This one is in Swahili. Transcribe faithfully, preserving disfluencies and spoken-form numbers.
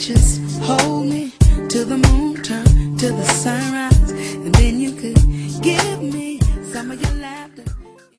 Just hold me till the moon turn, till the sunrise.